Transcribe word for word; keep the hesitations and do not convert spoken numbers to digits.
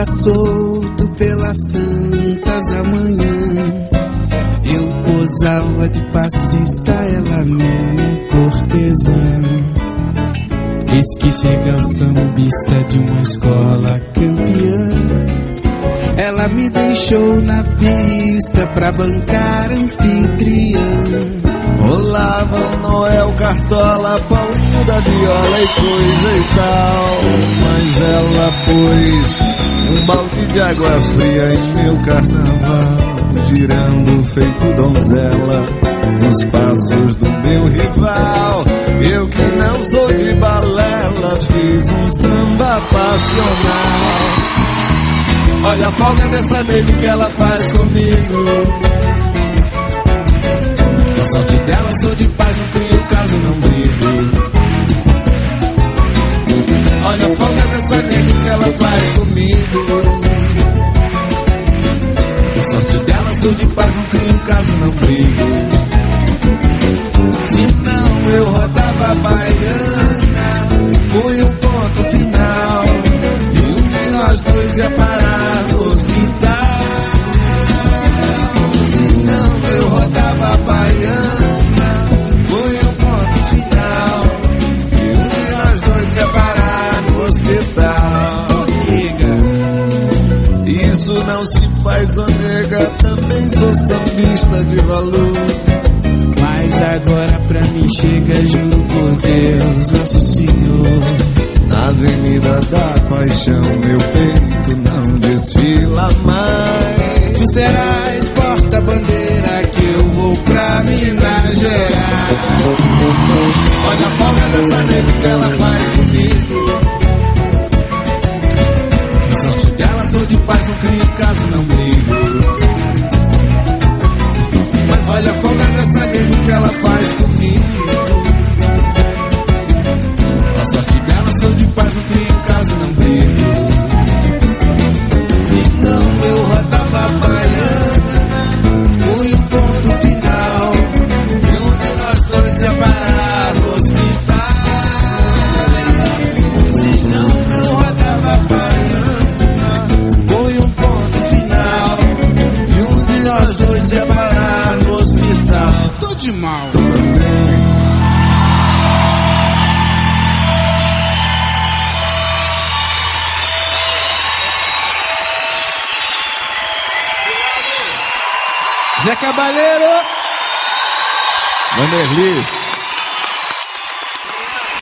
andava solto pelas tantas da manhã. Eu posava de passista, ela minha cortesã. Eis que chega o sambista de uma escola campeã. Ela me deixou na pista pra bancar anfitriã. Rolavam Noel, Cartola, Paulinho da Viola e coisa e tal. Mas ela pôs um balde de água fria em meu carnaval, girando feito donzela nos passos do meu rival. Eu que não sou de balela, fiz um samba passional. Olha a folga dessa nega que ela faz comigo. A sorte dela, sou de paz, não crio caso, não brigo. Olha a folga dessa nega que ela faz comigo. A sorte dela, sou de paz, não crio caso, não brigo. Se não eu rodava a baiana, foi o ponto final, e um de nós dois ia parar no hospital. Se não eu rodava a baiana, foi o ponto final, e um de nós dois ia parar no hospital. Nega, isso não se faz, ô nega, também sou sambista de valor. Mas agora pra mim chega, juro por Deus, nosso Senhor. Na Avenida da Paixão, meu peito não desfila mais. Tu serás porta-bandeira que eu vou pra Minas Gerais. Olha a folga dessa nega que ela faz comigo. A sorte dela, sou de paz, não crio caso, não brigo. Mas olha a folga dessa nega que ela faz comigo. A sorte dela, sou de paz, não crio caso, não brigo. Se não eu rodava a baiana, foi o ponto final, e um de nós dois ia parar no hospital. Se não eu rodava a baiana, foi um ponto final, e um de nós dois ia parar no hospital. Tô de mal. Zé Cabaleiro, Vanderly.